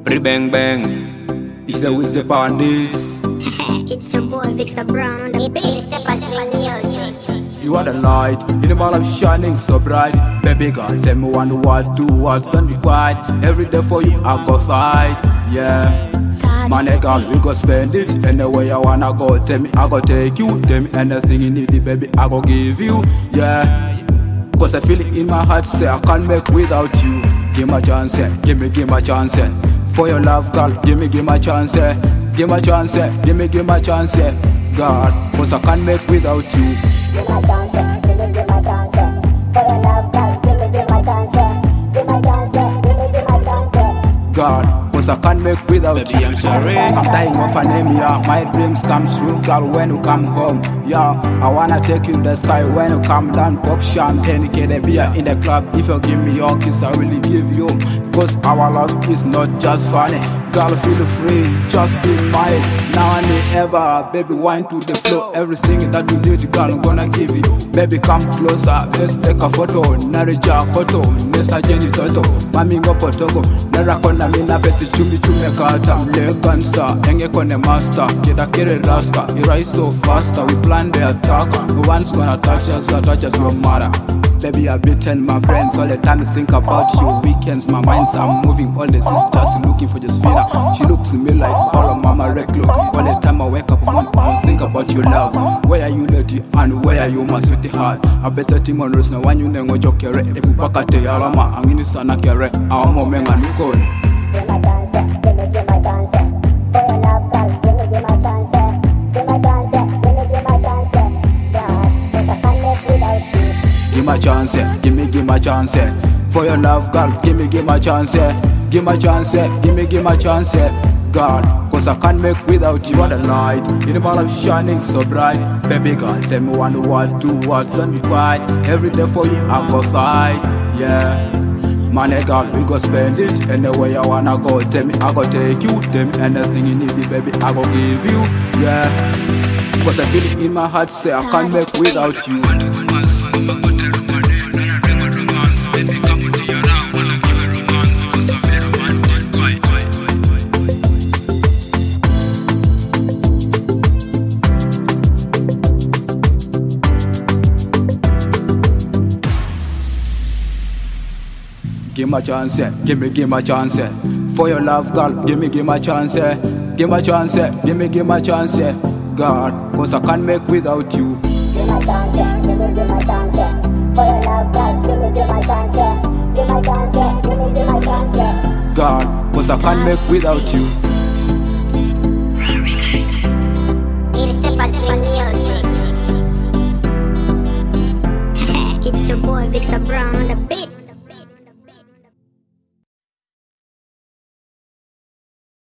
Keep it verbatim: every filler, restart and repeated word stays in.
Pre bang bang. Is a wizard on this. It's a boy, Victor Brown on the bass. You are the light in the ball of shining so bright. Baby girl, tell me one what, do what's unrequired. Every day for you I go fight, yeah. Money girl, we go spend it anywhere you wanna go. Tell me I go take you. Tell me anything you need, baby, I go give you, yeah. Cause I feel it in my heart, say I can't make without you. Give me a chance, yeah. Give me, give me a chance, yeah. For your love, girl, give me, give me a chance, yeah. Give me a chance, yeah. Give me, give me a chance, yeah. God, cause I can't make without you. Give my chance, yeah. Give me, give my chance, yeah. For your love, girl, give me, give my chance, yeah. Give my chance, yeah. Give me, give my chance, yeah. God, cause I can't make without Baby, you. I'm sorry. I'm dying of anemia. My dreams come true, girl, when you come home. Yeah, I wanna take you to the sky when you come down. Pop champagne, get a beer in the club. If you give me your kiss, I really give you. Cause our love is not just funny. Girl, feel free, just be mine. Now and ever, baby, wine to the floor. Everything that you need, girl, I'm gonna give you. Baby, come closer, let's take a photo. Narija koto, nesa jeni toto. Mami ngopo togo, nara kona mina besi chumi chume kata. Mle gansa, enge kone master. Kida kere rasta, you rise so faster. We plan the attack, no one's gonna touch us, gonna touch us, no matter. Baby, I've beaten my brains all the time to think about your weekends. My mind's I'm moving all the streets, just looking for just feeling. She looks to me like all of mama reclo. All the time I wake up, I think about your love. Where are you, lady, and where are you, my sweetheart? I bet that Timon Rose now when you know what you're carrying. If you pack a day, I'm in the sun, I carry. I'm a man, and you go. Give my chance, yeah. Give me, give my chance, yeah. For your love, girl, give me, give my chance, yeah. Give my chance, yeah. Give me, give my chance, yeah. God, cause I can't live without you. Give my chance, yeah. Give me, give my chance, yeah. For your love, girl, give me, give my chance, yeah. Give my chance, yeah. Give me, give my chance, yeah. God, cause I can't make without you. Are the light in the ball of shining so bright. Baby girl, tell me one what, do what's unrequired. Every day for you I go fight, yeah. Money girl, we go spend it anywhere you wanna go. Tell me I go take you. Tell me anything you need, baby, I go give you, yeah. Cause I feel it in my heart, say I can't make without you. Give my chance, yeah. Give me, give my chance, yeah. For your love, girl, give me, give my chance, yeah. Give my chance, yeah. Give me, give my chance, yeah. God, cause I can't make without you. Give my chance, yeah. Give me, give my chance, yeah. For your love, girl, give me, give my chance, yeah. Give my chance, yeah. Give me, give my chance, yeah. God, cause I can't make without you.